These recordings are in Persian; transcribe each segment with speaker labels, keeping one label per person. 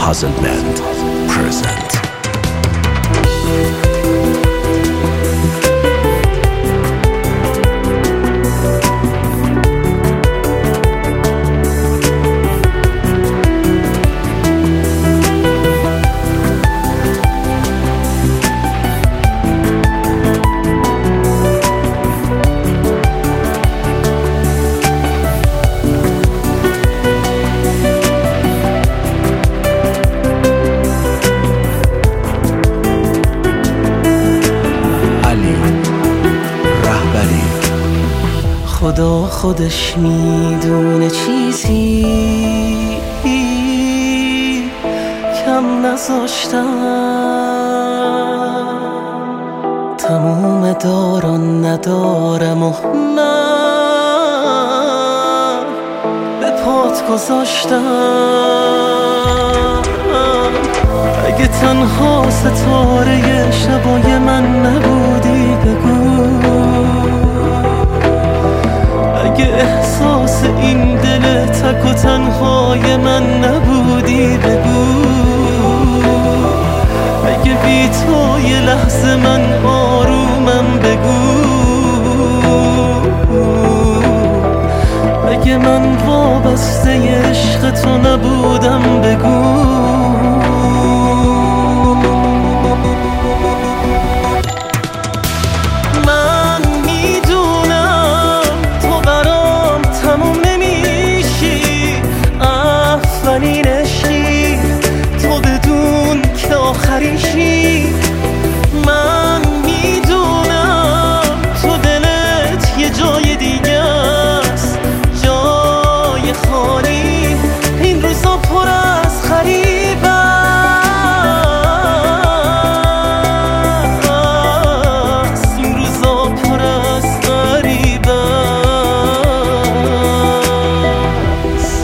Speaker 1: Puzzlement present.
Speaker 2: خدا خودش میدونه چیزی کم نذاشتم، تموم داران ندارم و من به پات گذاشتم. اگه تنها ستاره شبای من نبودی بگو، اگه احساس این دل تک و تنهای من نبودی بگو، اگه بی تو یه لحظه من آرومم بگو، اگه من وابسته عشق تو نبودم بگو. من میدونم تو دلت یه جای دیگه است، جای خالی این روزا پر از غریب است، این روزا پر از غریب است.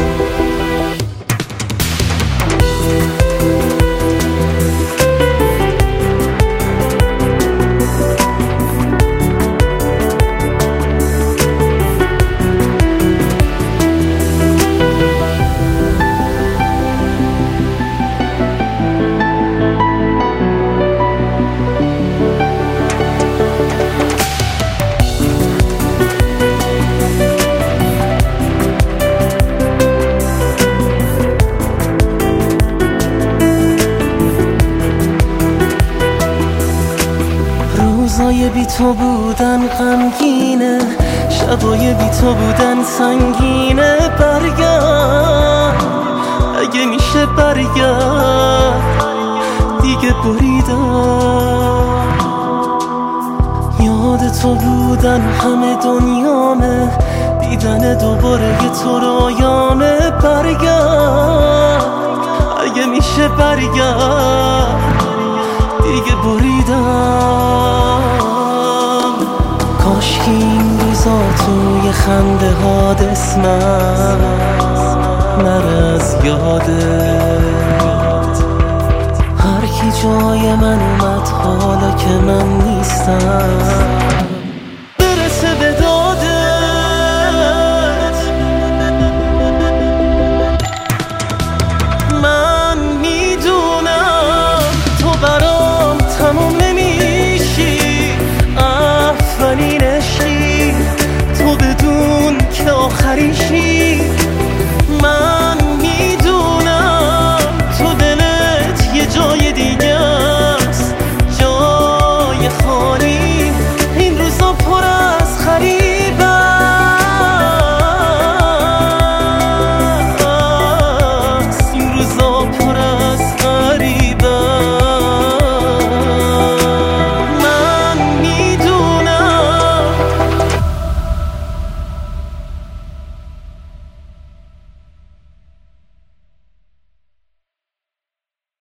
Speaker 2: روزای بی تو بودن غمگینه، شبای بی تو بودن سنگینه. برگرد اگه میشه، برگرد دیگه بریدم. یاد تو بودن همه دنیامه، دیدن دوباره یه تو رایامه. برگرد اگه میشه، برگرد دیگه بریدم. کاش که این روزا توی خنده ها اسمم نره از یادت. هر کی جای من اومد حالا که من نیستم.